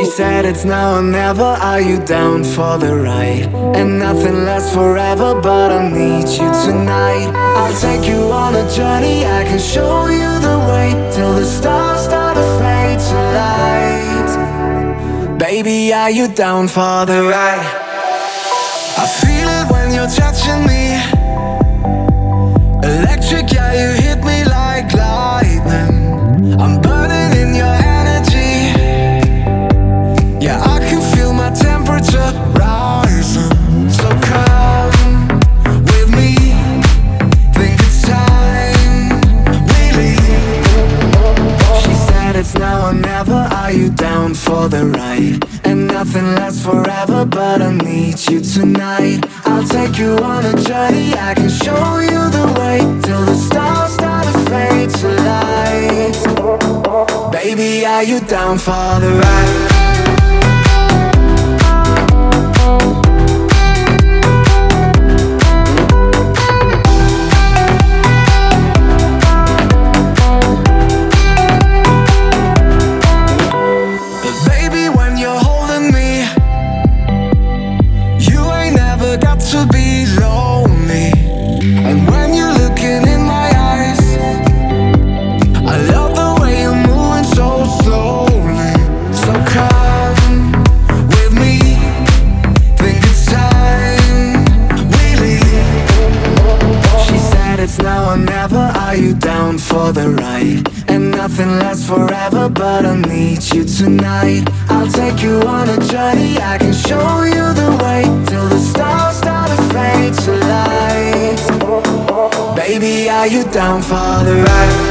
said it's now or never, are you down for the ride? And nothing lasts forever, but I need you tonight. I'll take you on a journey, I can show you the way, till the stars start to fade to light. Baby, are you down for the ride? I feel it when you're touching me. Electric, yeah, you hit me like lightning. I'm burning in your energy. Yeah, I can feel my temperature rising. So come with me, think it's time we leave. She said it's now or never, are you down for the ride? And nothing lasts forever, but I need you tonight. I'll take you on a journey, I can show you the way, till the stars start to fade to light. Baby, are you down for the ride? To be lonely, and when you're looking in my eyes, I love the way you're moving so slowly. So come with me, think it's time we leave. She said it's now or never, are you down for the ride? And nothing lasts forever, but I need you tonight. I'll take you on a journey, I can show you the way, till the stars start to fade to light. Baby, are you down for the ride?